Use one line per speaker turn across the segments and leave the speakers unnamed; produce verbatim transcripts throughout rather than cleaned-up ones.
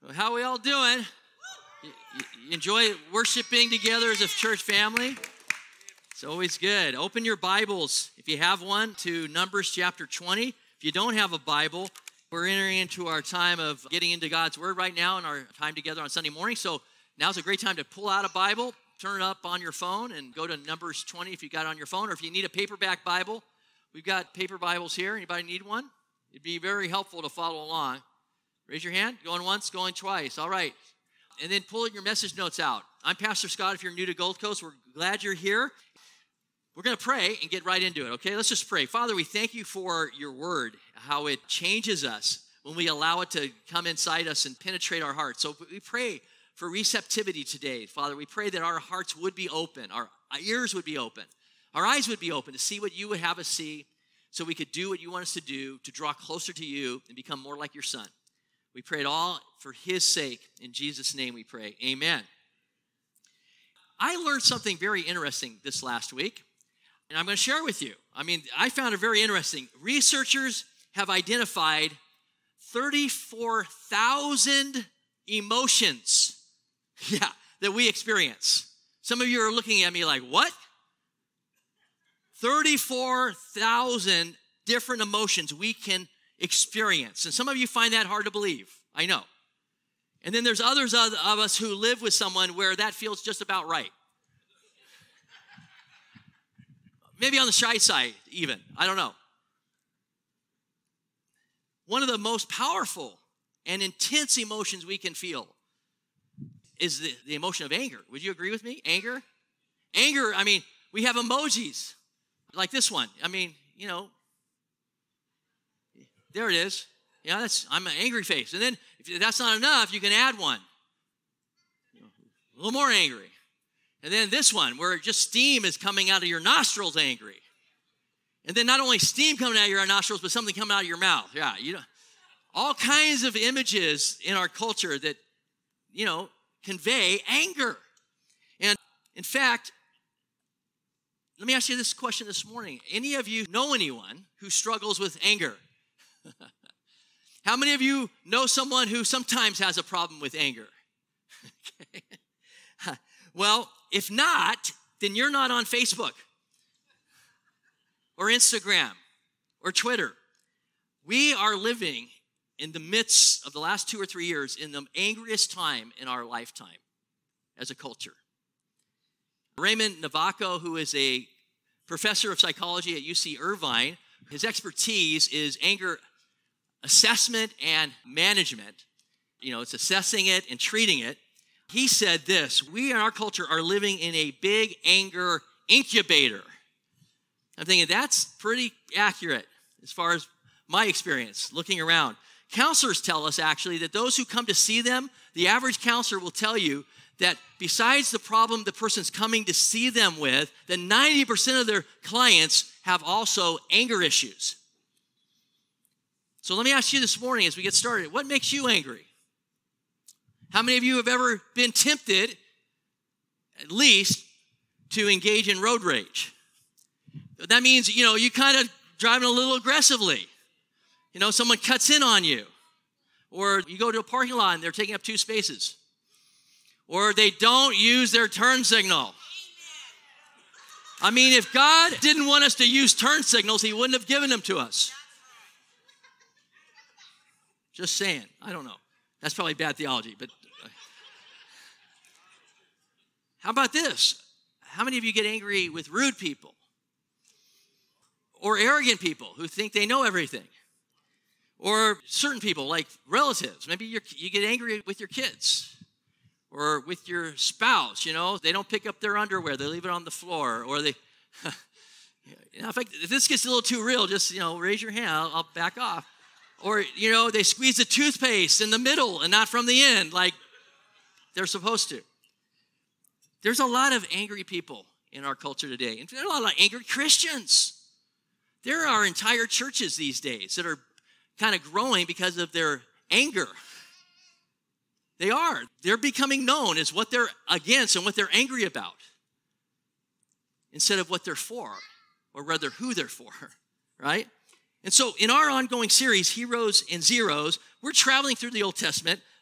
How are we all doing? You, you enjoy worshiping together as a church family? It's always good. Open your Bibles, if you have one, to Numbers chapter twenty. If you don't have a Bible, we're entering into our time of getting into God's Word right now in our time together on Sunday morning. So now's a great time to pull out a Bible, turn it up on your phone, and go to Numbers twenty if you got it on your phone. Or if you need a paperback Bible, we've got paper Bibles here. Anybody need one? It'd be very helpful to follow along. Raise your hand. Going once, going twice. All right. And then pull your message notes out. I'm Pastor Scott. If you're new to Gold Coast, we're glad you're here. We're going to pray and get right into it, okay? Let's just pray. Father, we thank you for your word, how it changes us when we allow it to come inside us and penetrate our hearts. So we pray for receptivity today. Father, we pray that our hearts would be open, our ears would be open, our eyes would be open to see what you would have us see so we could do what you want us to do to draw closer to you and become more like your Son. We pray it all for his sake. In Jesus' name we pray. Amen. I learned something very interesting this last week, and I'm going to share it with you. I mean, I found it very interesting. Researchers have identified thirty-four thousand emotions, yeah, that we experience. Some of you are looking at me like, what? thirty-four thousand different emotions we can experience. And some of you find that hard to believe. I know. And then there's others of us who live with someone where that feels just about right. Maybe on the shy side even. I don't know. One of the most powerful and intense emotions we can feel is the, the emotion of anger. Would you agree with me? Anger? Anger, I mean, we have emojis like this one. I mean, you know, there it is. Yeah, that's I'm an angry face. And then if that's not enough, you can add one. A little more angry. And then this one where just steam is coming out of your nostrils angry. And then not only steam coming out of your nostrils, but something coming out of your mouth. Yeah, you know, all kinds of images in our culture that, you know, convey anger. And in fact, let me ask you this question this morning. Any of you know anyone who struggles with anger? How many of you know someone who sometimes has a problem with anger? Okay. Well, if not, then you're not on Facebook or Instagram or Twitter. We are living in the midst of the last two or three years in the angriest time in our lifetime as a culture. Raymond Navaco, who is a professor of psychology at U C Irvine, his expertise is anger assessment and management. You know, it's assessing it and treating it. He said this: we in our culture are living in a big anger incubator. I'm thinking that's pretty accurate as far as my experience looking around. Counselors tell us actually that those who come to see them, the average counselor will tell you that besides the problem the person's coming to see them with, that ninety percent of their clients have also anger issues. So let me ask you this morning as we get started, what makes you angry? How many of you have ever been tempted, at least, to engage in road rage? That means, you know, you kind of driving a little aggressively. You know, someone cuts in on you. Or you go to a parking lot and they're taking up two spaces. Or they don't use their turn signal. I mean, if God didn't want us to use turn signals, he wouldn't have given them to us. Just saying. I don't know. That's probably bad theology, but how about this? How many of you get angry with rude people? Or arrogant people who think they know everything? Or certain people like relatives. Maybe you're, you get angry with your kids. Or with your spouse, you know, they don't pick up their underwear, they leave it on the floor, or they, you know, if, I, if this gets a little too real, just, you know, raise your hand, I'll, I'll back off. Or, you know, they squeeze the toothpaste in the middle and not from the end, like they're supposed to. There's a lot of angry people in our culture today, and there are a lot of angry Christians. There are entire churches these days that are kind of growing because of their anger. They are. They're becoming known as what they're against and what they're angry about instead of what they're for, or rather who they're for, right? And so in our ongoing series, Heroes and Zeros, we're traveling through the Old Testament,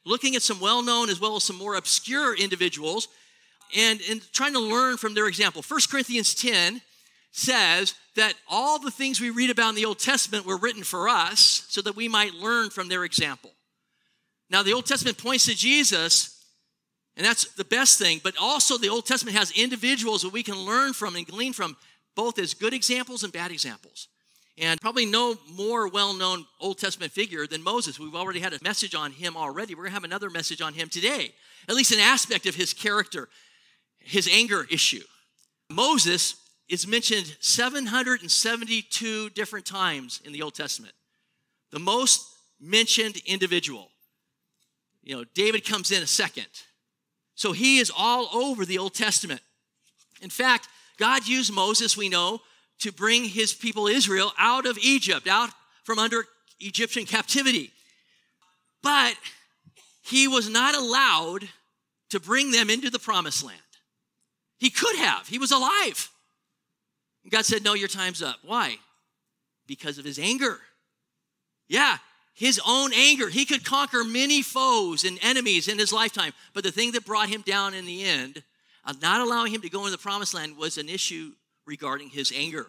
looking at some well-known as well as some more obscure individuals and, and trying to learn from their example. First Corinthians ten says that all the things we read about in the Old Testament were written for us so that we might learn from their example. Now, the Old Testament points to Jesus, and that's the best thing, but also the Old Testament has individuals that we can learn from and glean from, both as good examples and bad examples. And probably no more well-known Old Testament figure than Moses. We've already had a message on him already. We're going to have another message on him today, at least an aspect of his character, his anger issue. Moses is mentioned seven hundred seventy-two different times in the Old Testament. The most mentioned individual. You know, David comes in a second. So he is all over the Old Testament. In fact, God used Moses, we know, to bring his people Israel out of Egypt, out from under Egyptian captivity. But he was not allowed to bring them into the promised land. He could have. He was alive. And God said, no, your time's up. Why? Because of his anger. Yeah, his own anger. He could conquer many foes and enemies in his lifetime. But the thing that brought him down in the end, of not allowing him to go into the promised land, was an issue regarding his anger.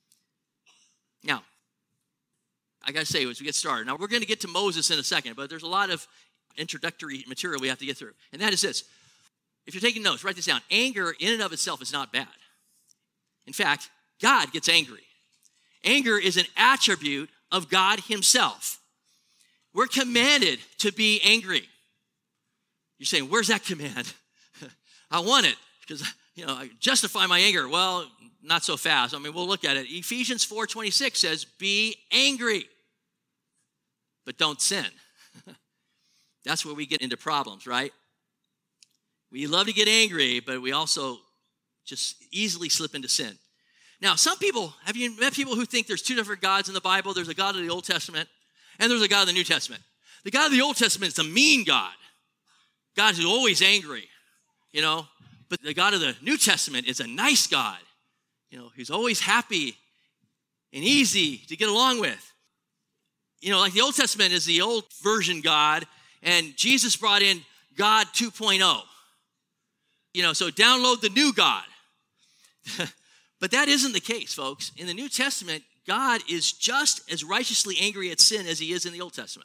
Now, I got to say, as we get started, now we're going to get to Moses in a second, but there's a lot of introductory material we have to get through. And that is this. If you're taking notes, write this down. Anger in and of itself is not bad. In fact, God gets angry. Anger is an attribute of God himself. We're commanded to be angry. You're saying, where's that command? I want it because, you know, I justify my anger. Well, not so fast. I mean, we'll look at it. Ephesians four twenty-six says, be angry, but don't sin. That's where we get into problems, right? We love to get angry, but we also just easily slip into sin. Now, some people, have you met people who think there's two different gods in the Bible? There's a God of the Old Testament, and there's a God of the New Testament. The God of the Old Testament is a mean God. God who's always angry, you know. But the God of the New Testament is a nice God, you know, who's always happy and easy to get along with. You know, like the Old Testament is the old version God, and Jesus brought in God two point oh. You know, so download the new God. But that isn't the case, folks. In the New Testament, God is just as righteously angry at sin as he is in the Old Testament.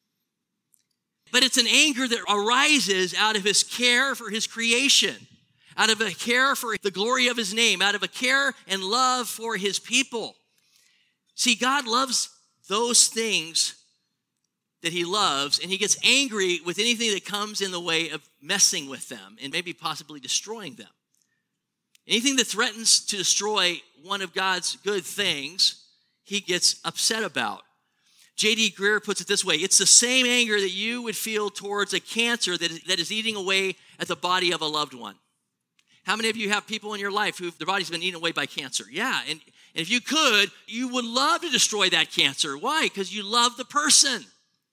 But it's an anger that arises out of his care for his creation, out of a care for the glory of his name, out of a care and love for his people. See, God loves those things that he loves, and he gets angry with anything that comes in the way of messing with them and maybe possibly destroying them. Anything that threatens to destroy one of God's good things, he gets upset about. J D Greer puts it this way: it's the same anger that you would feel towards a cancer that is, that is eating away at the body of a loved one. How many of you have people in your life who their body's been eaten away by cancer? Yeah, and, and if you could, you would love to destroy that cancer. Why? Because you love the person.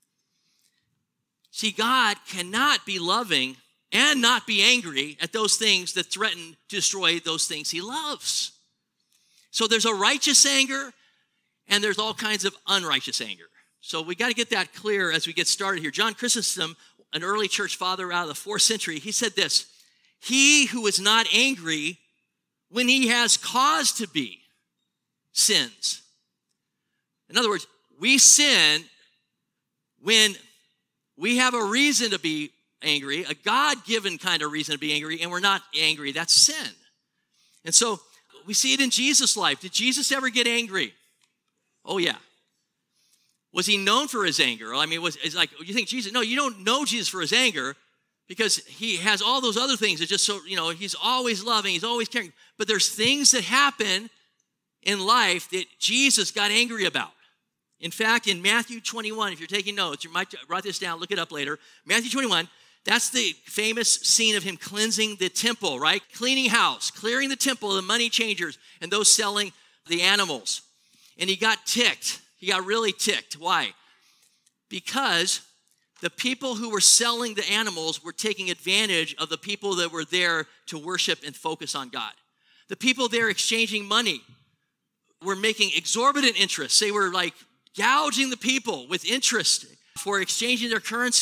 See, God cannot be loving and not be angry at those things that threaten to destroy those things he loves. So there's a righteous anger, and there's all kinds of unrighteous anger. So we got to get that clear as we get started here. John Chrysostom, an early church father out of the fourth century, he said this: he who is not angry when he has cause to be sins. In other words, we sin when we have a reason to be angry, a God-given kind of reason to be angry, and we're not angry. That's sin. And so we see it in Jesus' life. Did Jesus ever get angry? Oh, yeah. Was he known for his anger? I mean, was it's like, you think Jesus, no, you don't know Jesus for his anger because he has all those other things that just so, you know, he's always loving, he's always caring. But there's things that happen in life that Jesus got angry about. In fact, in Matthew twenty-one, if you're taking notes, you might write this down, look it up later. Matthew twenty-one, that's the famous scene of him cleansing the temple, right? Cleaning house, clearing the temple, the money changers, and those selling the animals. And he got ticked. He got really ticked. Why? Because the people who were selling the animals were taking advantage of the people that were there to worship and focus on God. The people there exchanging money were making exorbitant interest. They were like gouging the people with interest for exchanging their currency.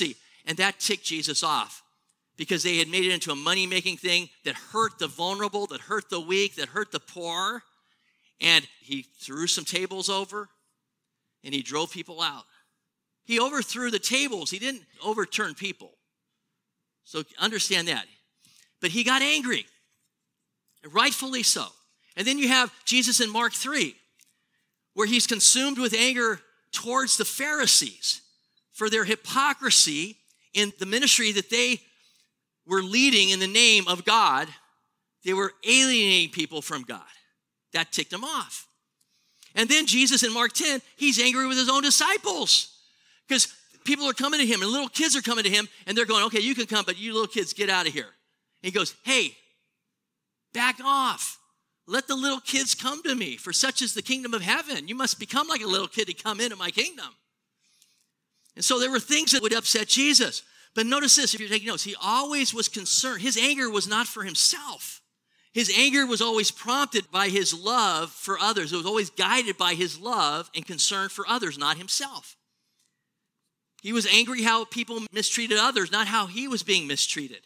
And that ticked Jesus off because they had made it into a money-making thing that hurt the vulnerable, that hurt the weak, that hurt the poor. And he threw some tables over, and he drove people out. He overthrew the tables. He didn't overturn people. So understand that. But he got angry, rightfully so. And then you have Jesus in Mark three, where he's consumed with anger towards the Pharisees for their hypocrisy in the ministry that they were leading in the name of God. They were alienating people from God. That ticked him off. And then Jesus in Mark ten, he's angry with his own disciples because people are coming to him and little kids are coming to him and they're going, okay, you can come, but you little kids, get out of here. And he goes, hey, back off. Let the little kids come to me, for such is the kingdom of heaven. You must become like a little kid to come into my kingdom. And so there were things that would upset Jesus. But notice this, if you're taking notes, he always was concerned. His anger was not for himself. His anger was always prompted by his love for others. It was always guided by his love and concern for others, not himself. He was angry how people mistreated others, not how he was being mistreated.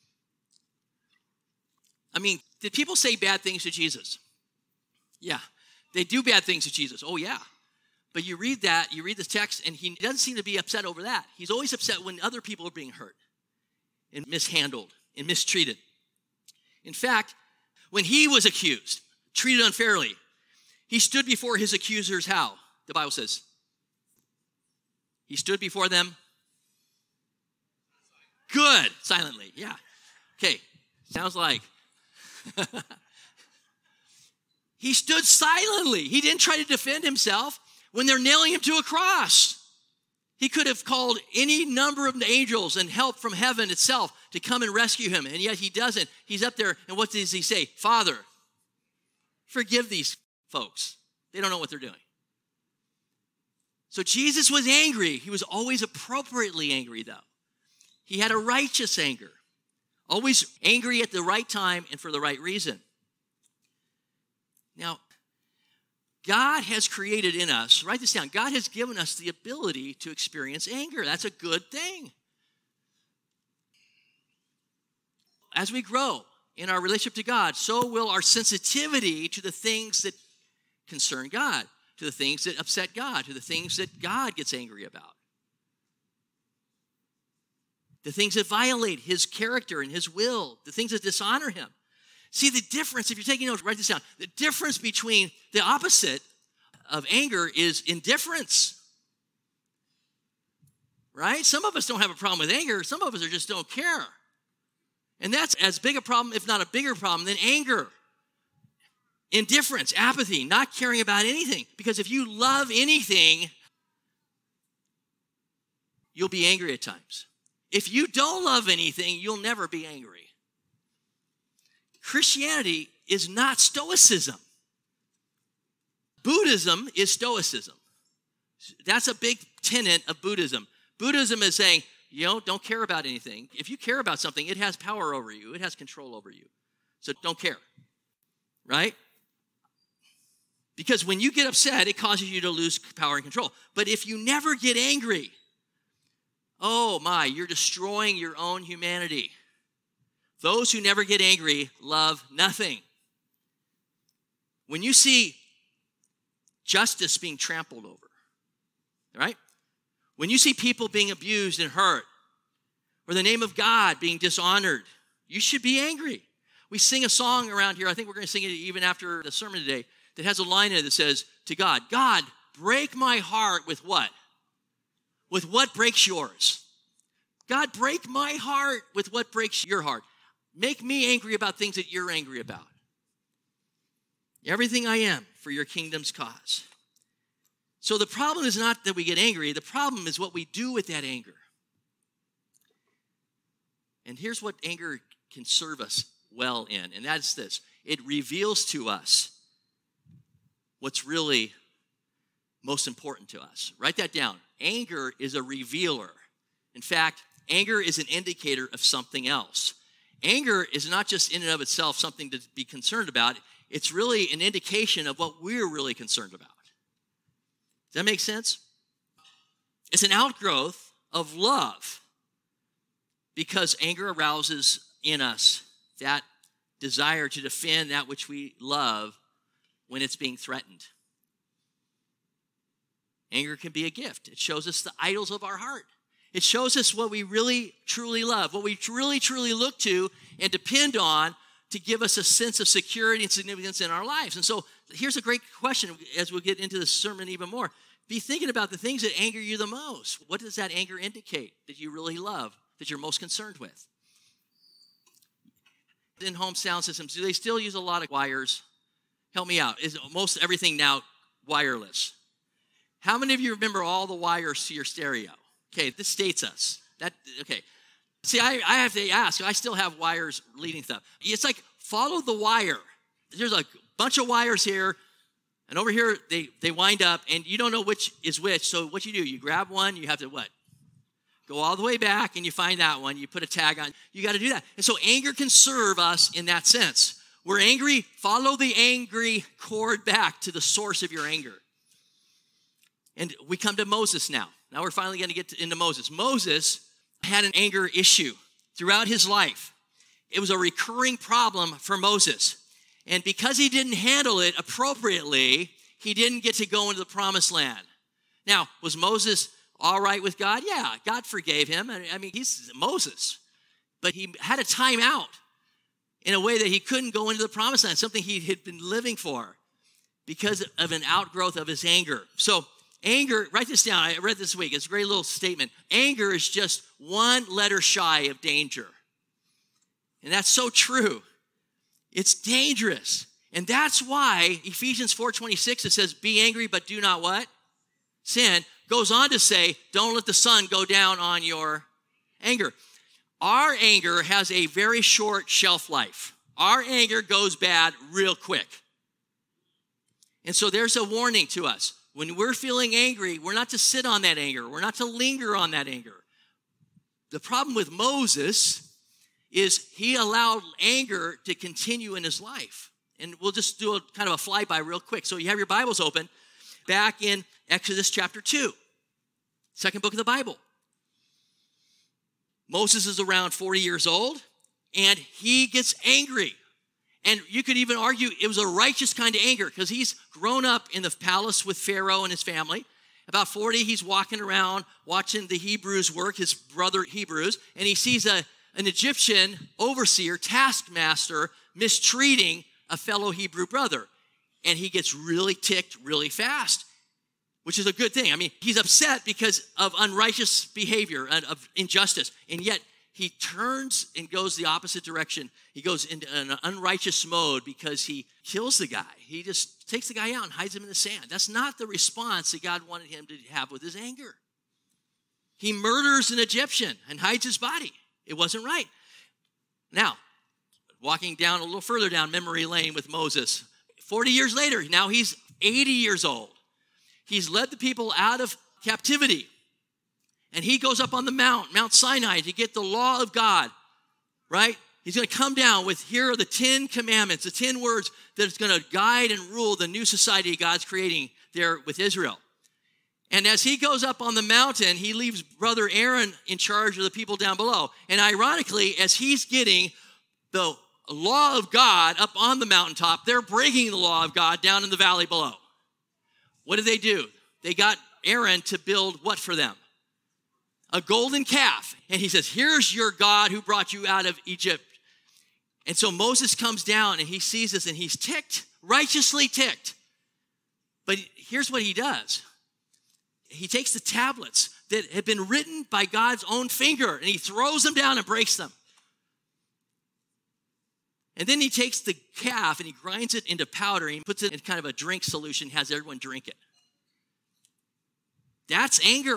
I mean, did people say bad things to Jesus? Yeah. They do bad things to Jesus. Oh, yeah. But you read that, you read the text, and he doesn't seem to be upset over that. He's always upset when other people are being hurt and mishandled and mistreated. In fact, when he was accused, treated unfairly, he stood before his accusers how? The Bible says. He stood before them. Good. Silently. Yeah. Okay. Sounds like. He stood silently. He didn't try to defend himself when they're nailing him to a cross. He could have called any number of angels and help from heaven itself to come and rescue him, and yet he doesn't. He's up there, and what does he say? Father, forgive these folks. They don't know what they're doing. So Jesus was angry. He was always appropriately angry, though. He had a righteous anger. Always angry at the right time and for the right reason. Now, God has created in us, write this down, God has given us the ability to experience anger. That's a good thing. As we grow in our relationship to God, so will our sensitivity to the things that concern God, to the things that upset God, to the things that God gets angry about. The things that violate his character and his will, the things that dishonor him. See the difference, if you're taking notes, write this down. The difference between the opposite of anger is indifference. Right? Some of us don't have a problem with anger. Some of us are just don't care. And that's as big a problem, if not a bigger problem, than anger. Indifference, apathy, not caring about anything. Because if you love anything, you'll be angry at times. If you don't love anything, you'll never be angry. Christianity is not Stoicism. Buddhism is Stoicism. That's a big tenet of Buddhism. Buddhism is saying, you know, don't care about anything. If you care about something, it has power over you. It has control over you. So don't care, right? Because when you get upset, it causes you to lose power and control. But if you never get angry, oh my, you're destroying your own humanity. Those who never get angry love nothing. When you see justice being trampled over, right? When you see people being abused and hurt, or the name of God being dishonored, you should be angry. We sing a song around here, I think we're going to sing it even after the sermon today, that has a line in it that says to God, God, break my heart with what? With what breaks yours. God, break my heart with what breaks your heart. Make me angry about things that you're angry about. Everything I am for your kingdom's cause. So the problem is not that we get angry. The problem is what we do with that anger. And here's what anger can serve us well in, and that's this. It reveals to us what's really most important to us. Write that down. Anger is a revealer. In fact, anger is an indicator of something else. Anger is not just in and of itself something to be concerned about. It's really an indication of what we're really concerned about. Does that make sense? It's an outgrowth of love. because anger arouses in us that desire to defend that which we love when it's being threatened. Anger can be a gift. It shows us the idols of our heart. It shows us what we really, truly love, what we really, truly look to and depend on to give us a sense of security and significance in our lives. And so here's a great question as we get into this sermon even more. Be thinking about the things that anger you the most. What does that anger indicate that you really love, that you're most concerned with? In home sound systems, do they still use a lot of wires? Help me out. Is most everything now wireless? How many of you remember all the wires to your stereo? Okay, this states us. That okay. See, I, I have to ask. I still have wires leading stuff. It's like follow the wire. There's a bunch of wires here, and over here they they wind up, and you don't know which is which. So what you do? You grab one. You have to what? Go all the way back, and you find that one. You put a tag on. You got to do that. And so anger can serve us in that sense. We're angry. Follow the angry cord back to the source of your anger. And we come to Moses now. Now we're finally going to get to, into Moses. Moses had an anger issue throughout his life. It was a recurring problem for Moses. And because he didn't handle it appropriately, he didn't get to go into the promised land. Now, was Moses all right with God? Yeah, God forgave him. I mean, he's Moses. But he had a time out in a way that he couldn't go into the promised land, something he had been living for because of an outgrowth of his anger. So, anger, write this down. I read this week. It's a great little statement. Anger is just one letter shy of danger. And that's so true. It's dangerous. And that's why Ephesians four twenty-six, it says, be angry, but do not what? Sin. Goes on to say, don't let the sun go down on your anger. Our anger has a very short shelf life. Our anger goes bad real quick. And so there's a warning to us. When we're feeling angry, we're not to sit on that anger. We're not to linger on that anger. The problem with Moses is he allowed anger to continue in his life. And we'll just do a kind of a flyby real quick. So you have your Bibles open back in Exodus chapter two, second book of the Bible. Moses is around forty years old, and he gets angry. And you could even argue it was a righteous kind of anger because he's grown up in the palace with Pharaoh and his family. About forty, he's walking around watching the Hebrews work, his brother Hebrews, and he sees a, an Egyptian overseer, taskmaster, mistreating a fellow Hebrew brother. And he gets really ticked really fast, which is a good thing. I mean, he's upset because of unrighteous behavior and of injustice, and yet he turns and goes the opposite direction. He goes into an unrighteous mode because he kills the guy. He just takes the guy out and hides him in the sand. That's not the response that God wanted him to have with his anger. He murders an Egyptian and hides his body. It wasn't right. Now, walking down a little further down memory lane with Moses, forty years later, now he's eighty years old. He's led the people out of captivity. And he goes up on the mount, Mount Sinai, to get the law of God, right? He's going to come down with, here are the Ten Commandments, the ten words that is going to guide and rule the new society God's creating there with Israel. And as he goes up on the mountain, he leaves brother Aaron in charge of the people down below. And ironically, as he's getting the law of God up on the mountaintop, they're breaking the law of God down in the valley below. What did they do? They got Aaron to build what for them? A golden calf. And he says, here's your God who brought you out of Egypt. And so Moses comes down and he sees this and he's ticked, righteously ticked. But here's what he does. He takes the tablets that had been written by God's own finger and he throws them down and breaks them. And then he takes the calf and he grinds it into powder and he puts it in kind of a drink solution, has everyone drink it. That's anger.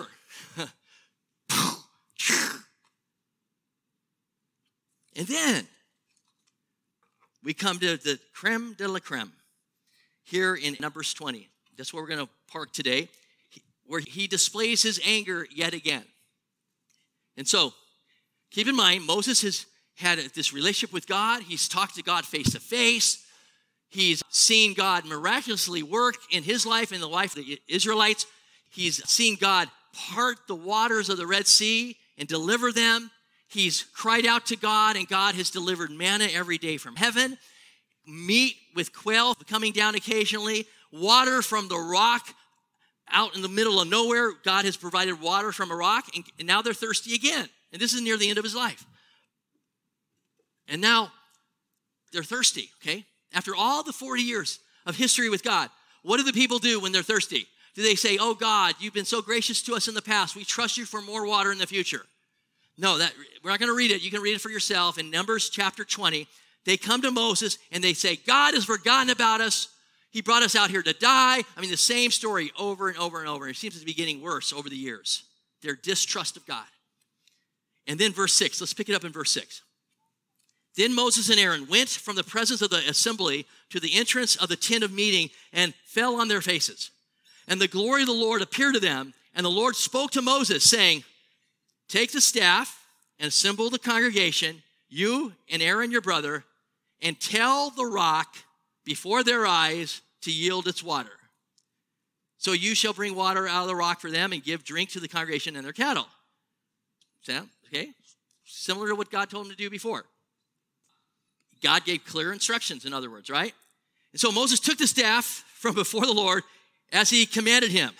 And then we come to the creme de la creme here in Numbers twenty. That's where we're going to park today, where he displays his anger yet again. And so keep in mind, Moses has had this relationship with God. He's talked to God face to face. He's seen God miraculously work in his life and the life of the Israelites. He's seen God part the waters of the Red Sea and deliver them. He's cried out to God, and God has delivered manna every day from heaven, meat with quail coming down occasionally, water from the rock out in the middle of nowhere. God has provided water from a rock, and, and now they're thirsty again. And this is near the end of his life. And now they're thirsty, okay? After all the forty years of history with God, what do the people do when they're thirsty? Do they say, oh God, you've been so gracious to us in the past. We trust you for more water in the future? No, that we're not going to read it. You can read it for yourself. In Numbers chapter twenty, they come to Moses and they say, God has forgotten about us. He brought us out here to die. I mean, the same story over and over and over. It seems to be getting worse over the years. Their distrust of God. And then verse six, let's pick it up in verse six. Then Moses and Aaron went from the presence of the assembly to the entrance of the tent of meeting and fell on their faces. And the glory of the Lord appeared to them. And the Lord spoke to Moses, saying, take the staff and assemble the congregation, you and Aaron your brother, and tell the rock before their eyes to yield its water. So you shall bring water out of the rock for them and give drink to the congregation and their cattle. Sound okay? Similar to what God told him to do before. God gave clear instructions, in other words, right? And so Moses took the staff from before the Lord as he commanded him.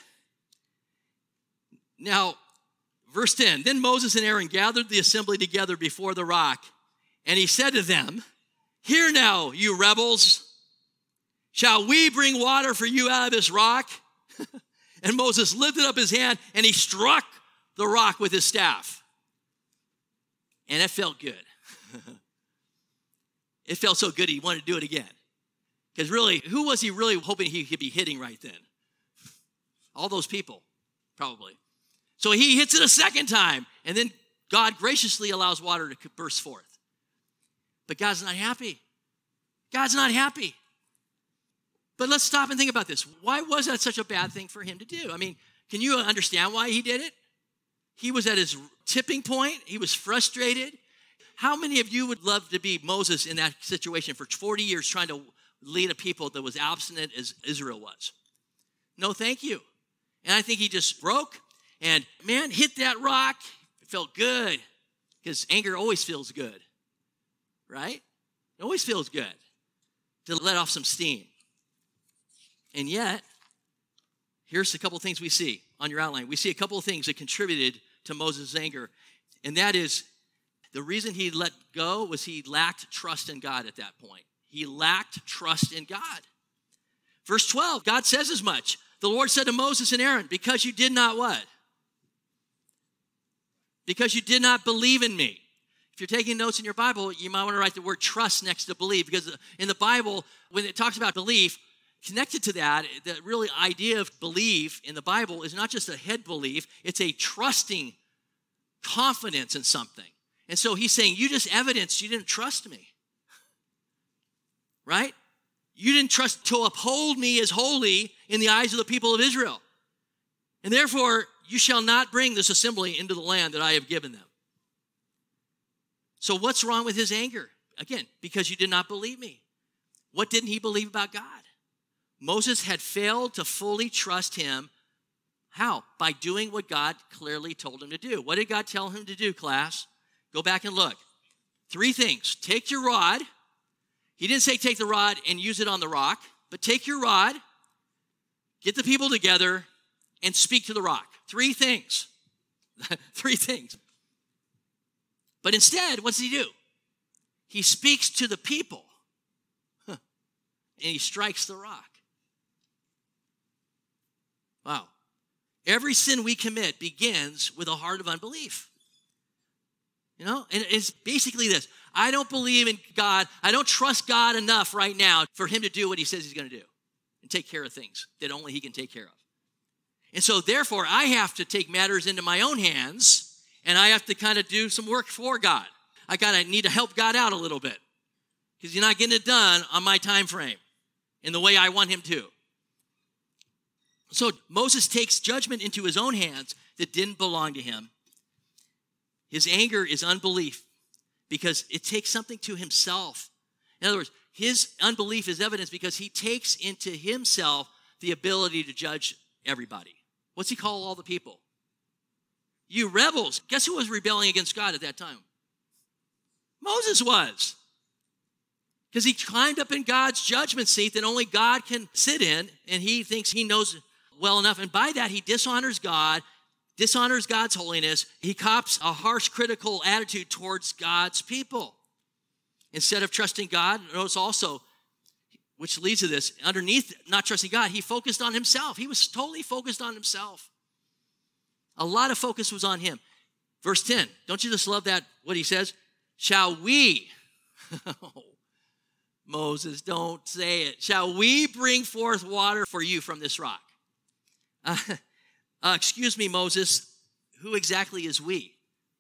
Now, verse ten, then Moses and Aaron gathered the assembly together before the rock, and he said to them, hear now, you rebels, shall we bring water for you out of this rock? And Moses lifted up his hand, and he struck the rock with his staff. And it felt good. It felt so good he wanted to do it again. Because really, who was he really hoping he could be hitting right then? All those people, probably. So he hits it a second time, and then God graciously allows water to burst forth. But God's not happy. God's not happy. But let's stop and think about this. Why was that such a bad thing for him to do? I mean, can you understand why he did it? He was at his tipping point. He was frustrated. How many of you would love to be Moses in that situation for forty years trying to lead a people that was obstinate as Israel was? No, thank you. And I think he just broke and, man, hit that rock. It felt good because anger always feels good, right? It always feels good to let off some steam. And yet, here's a couple of things we see on your outline. We see a couple of things that contributed to Moses' anger, and that is the reason he let go was he lacked trust in God at that point. He lacked trust in God. Verse twelve, God says as much. The Lord said to Moses and Aaron, because you did not what? Because you did not believe in me. If you're taking notes in your Bible, you might want to write the word trust next to believe, because in the Bible, when it talks about belief, connected to that, the really idea of belief in the Bible is not just a head belief, it's a trusting confidence in something. And so he's saying, you just evidenced you didn't trust me, right? You didn't trust to uphold me as holy in the eyes of the people of Israel. And therefore, you shall not bring this assembly into the land that I have given them. So what's wrong with his anger? Again, because you did not believe me. What didn't he believe about God? Moses had failed to fully trust him. How? By doing what God clearly told him to do. What did God tell him to do, class? Go back and look. Three things. Take your rod. He didn't say take the rod and use it on the rock, but take your rod, get the people together, and speak to the rock. Three things. Three things. But instead, what does he do? He speaks to the people, huh, and he strikes the rock. Wow. Every sin we commit begins with a heart of unbelief. You know, and it's basically this. I don't believe in God. I don't trust God enough right now for him to do what he says he's going to do and take care of things that only he can take care of. And so therefore, I have to take matters into my own hands, and I have to kind of do some work for God. I got to need to help God out a little bit because he's not getting it done on my time frame in the way I want him to. So Moses takes judgment into his own hands that didn't belong to him. His anger is unbelief because it takes something to himself. In other words, his unbelief is evidence because he takes into himself the ability to judge everybody. What's he call all the people? You rebels. Guess who was rebelling against God at that time? Moses was. Because he climbed up in God's judgment seat that only God can sit in, and he thinks he knows well enough. And by that, he dishonors God, dishonors God's holiness. He cops a harsh, critical attitude towards God's people. Instead of trusting God, notice also, which leads to this, underneath not trusting God, he focused on himself. He was totally focused on himself. A lot of focus was on him. Verse ten, don't you just love that, what he says? Shall we, Moses, don't say it. Shall we bring forth water for you from this rock? Uh, uh, excuse me, Moses, who exactly is we?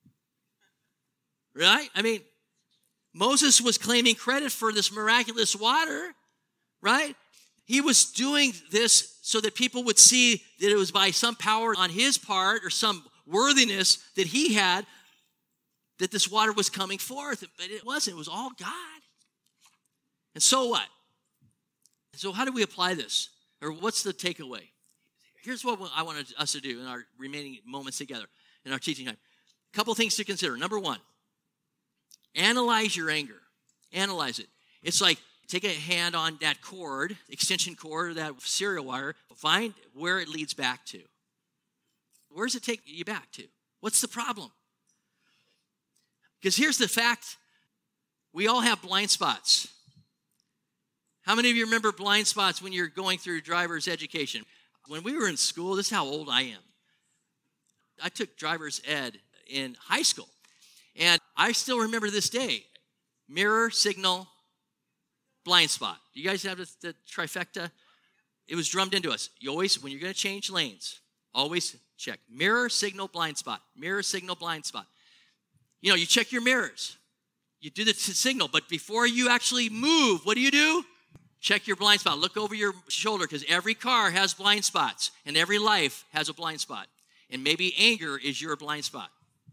Right? I mean, Moses was claiming credit for this miraculous water, right? He was doing this so that people would see that it was by some power on his part or some worthiness that he had that this water was coming forth. But it wasn't. It was all God. And so what? So how do we apply this? Or what's the takeaway? Here's what I wanted us to do in our remaining moments together in our teaching time. A couple things to consider. Number one, analyze your anger. Analyze it. It's like take a hand on that cord, extension cord, or that serial wire. Find where it leads back to. Where does it take you back to? What's the problem? Because here's the fact. We all have blind spots. How many of you remember blind spots when you're going through driver's education? When we were in school, this is how old I am. I took driver's ed in high school. And I still remember this day. Mirror, signal, blind spot. Do you guys have the, the trifecta? It was drummed into us. You always, when you're going to change lanes, always check. Mirror, signal, blind spot. Mirror, signal, blind spot. You know, you check your mirrors. You do the t- signal. But before you actually move, what do you do? Check your blind spot. Look over your shoulder because every car has blind spots and every life has a blind spot. And maybe anger is your blind spot.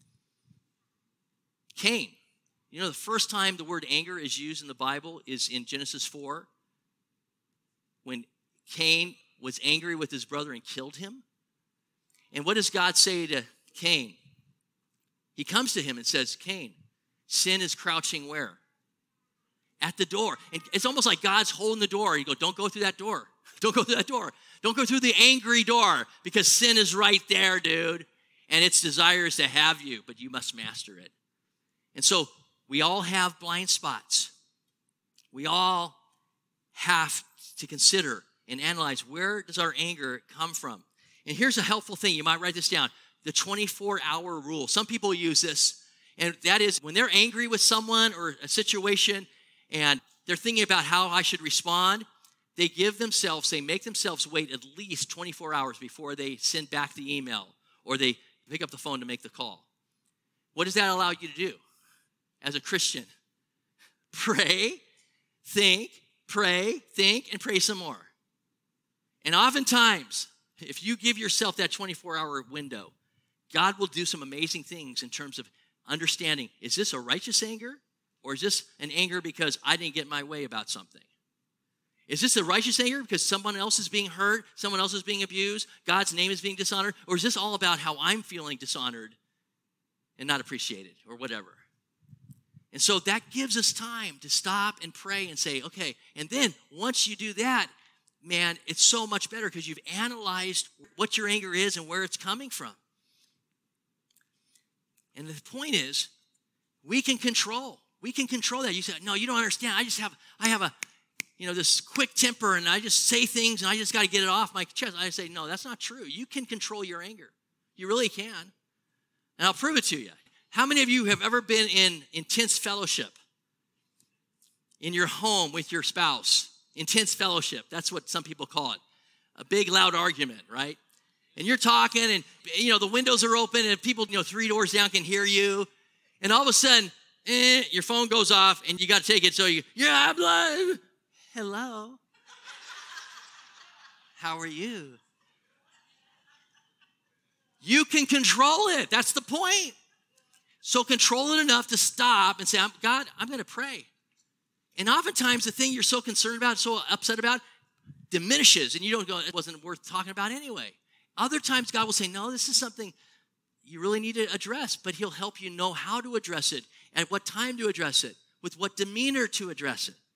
Cain. You know, the first time the word anger is used in the Bible is in Genesis four, when Cain was angry with his brother and killed him. And what does God say to Cain? He comes to him and says, Cain, sin is crouching where? At the door. And it's almost like God's holding the door. You go, don't go through that door. Don't go through that door. Don't go through the angry door because sin is right there, dude. And its desire is to have you, but you must master it. And so we all have blind spots. We all have to consider and analyze, where does our anger come from? And here's a helpful thing. You might write this down. The twenty-four hour rule. Some people use this, and that is when they're angry with someone or a situation and they're thinking about how I should respond, they give themselves, they make themselves wait at least twenty-four hours before they send back the email or they pick up the phone to make the call. What does that allow you to do as a Christian? Pray, think, pray, think, and pray some more. And oftentimes, if you give yourself that twenty-four hour window, God will do some amazing things in terms of understanding, is this a righteous anger? Or is this an anger because I didn't get my way about something? Is this a righteous anger because someone else is being hurt, someone else is being abused, God's name is being dishonored? Or is this all about how I'm feeling dishonored and not appreciated or whatever? And so that gives us time to stop and pray and say, okay, and then once you do that, man, it's so much better because you've analyzed what your anger is and where it's coming from. And the point is, we can control. We can control that. You say, no, you don't understand. I just have, I have a, you know, this quick temper and I just say things and I just got to get it off my chest. I say, no, that's not true. You can control your anger. You really can. And I'll prove it to you. How many of you have ever been in intense fellowship in your home with your spouse? Intense fellowship. That's what some people call it. A big, loud argument, right? And you're talking and, you know, the windows are open and people, you know, three doors down can hear you. And all of a sudden, eh, your phone goes off and you got to take it. So you, yeah, I'm live. Hello. How are you? You can control it. That's the point. So control it enough to stop and say, God, I'm going to pray. And oftentimes the thing you're so concerned about, so upset about, diminishes. And you don't go, it wasn't worth talking about anyway. Other times God will say, no, this is something you really need to address, but he'll help you know how to address it. at what time to address it, with what demeanor to address it.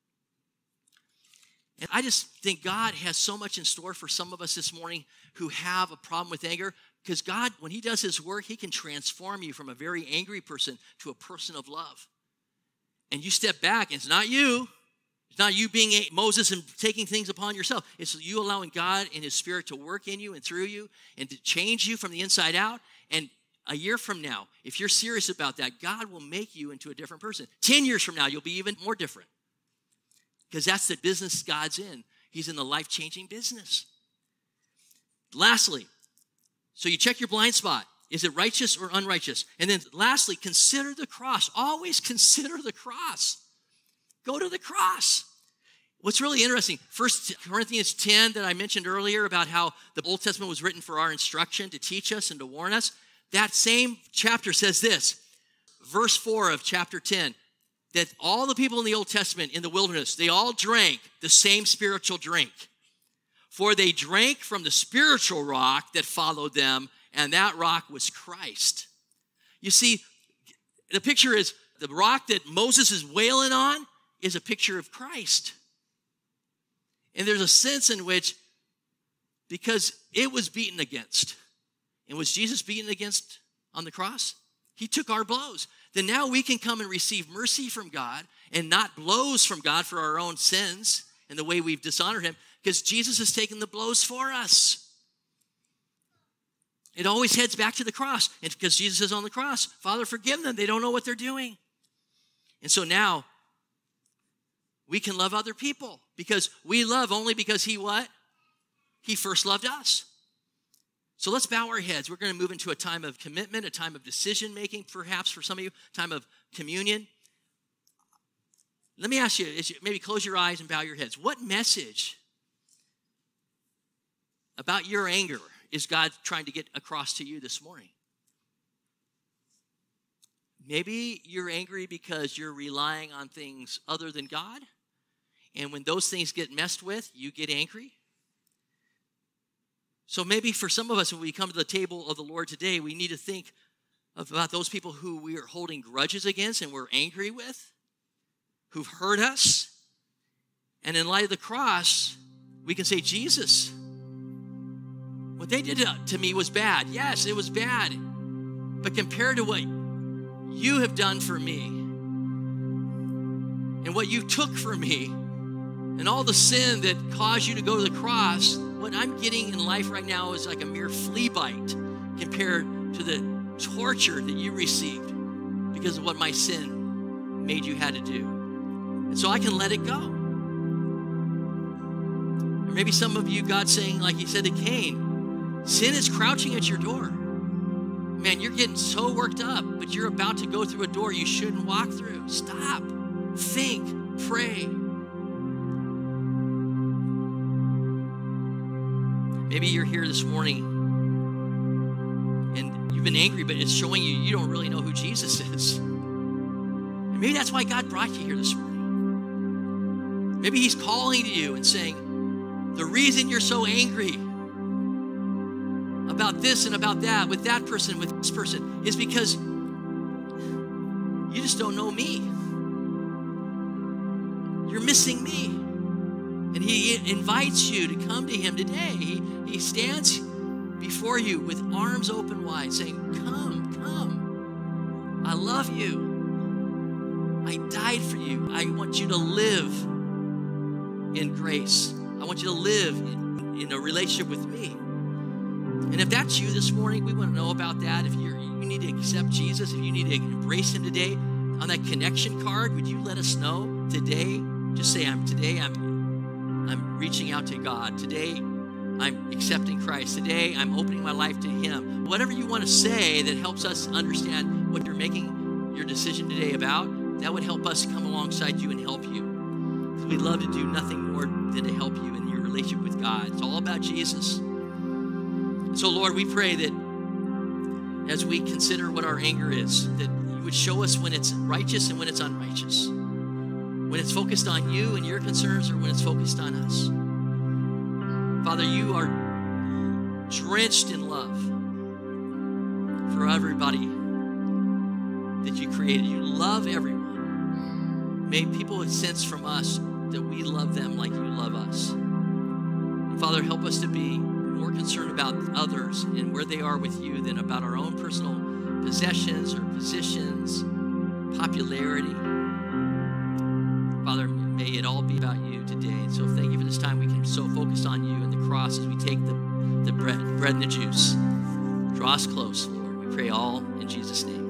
And I just think God has so much in store for some of us this morning who have a problem with anger, because God, when he does his work, he can transform you from a very angry person to a person of love. And you step back, and it's not you. It's not you being Moses and taking things upon yourself. It's you allowing God and his Spirit to work in you and through you and to change you from the inside out. And a year from now, if you're serious about that, God will make you into a different person. Ten years from now, you'll be even more different. Because that's the business God's in. He's in the life-changing business. Lastly, so you check your blind spot. Is it righteous or unrighteous? And then lastly, consider the cross. Always consider the cross. Go to the cross. What's really interesting, First Corinthians ten that I mentioned earlier about how the Old Testament was written for our instruction, to teach us and to warn us. That same chapter says this, verse four of chapter ten, that all the people in the Old Testament in the wilderness, they all drank the same spiritual drink. For they drank from the spiritual rock that followed them, and that rock was Christ. You see, the picture is the rock that Moses is wailing on is a picture of Christ. And there's a sense in which, because it was beaten against, and was Jesus beaten against on the cross? He took our blows. Then now we can come and receive mercy from God and not blows from God for our own sins and the way we've dishonored him, because Jesus has taken the blows for us. It always heads back to the cross. And because Jesus is on the cross, Father, forgive them. They don't know what they're doing. And so now we can love other people because we love only because he what? He first loved us. So let's bow our heads. We're going to move into a time of commitment, a time of decision-making, perhaps for some of you, time of communion. Let me ask you, maybe close your eyes and bow your heads. What message about your anger is God trying to get across to you this morning? Maybe you're angry because you're relying on things other than God, and when those things get messed with, you get angry. So maybe for some of us, when we come to the table of the Lord today, we need to think about those people who we are holding grudges against and we're angry with, who've hurt us. And in light of the cross, we can say, Jesus, what they did to me was bad. Yes, it was bad. But compared to what you have done for me and what you took for me and all the sin that caused you to go to the cross, what I'm getting in life right now is like a mere flea bite compared to the torture that you received because of what my sin made you had to do. And so I can let it go. Or maybe some of you, God's saying, like he said to Cain, sin is crouching at your door. Man, you're getting so worked up, but you're about to go through a door you shouldn't walk through. Stop, think, pray. Maybe you're here this morning and you've been angry, but it's showing you you don't really know who Jesus is. And maybe that's why God brought you here this morning. Maybe he's calling to you and saying, the reason you're so angry about this and about that, with that person, with this person, is because you just don't know me. You're missing me. And he invites you to come to him today. He, he stands before you with arms open wide, saying, come, come. I love you. I died for you. I want you to live in grace. I want you to live in, in a relationship with me. And if that's you this morning, we want to know about that. If you're, you need to accept Jesus, if you need to embrace him today, on that connection card, would you let us know today? Just say, I'm today, I'm I'm reaching out to God. Today, I'm accepting Christ. Today, I'm opening my life to him. Whatever you want to say that helps us understand what you're making your decision today about, that would help us come alongside you and help you. Because we love to do nothing more than to help you in your relationship with God. It's all about Jesus. So, Lord, we pray that as we consider what our anger is, that you would show us when it's righteous and when it's unrighteous. When it's focused on you and your concerns or when it's focused on us. Father, you are drenched in love for everybody that you created. You love everyone. May people sense from us that we love them like you love us. And Father, help us to be more concerned about others and where they are with you than about our own personal possessions or positions, popularity. Father, may it all be about you today. And so thank you for this time we can so focus on you and the cross as we take the, the bread, bread and the juice. Draw us close, Lord. We pray all in Jesus' name.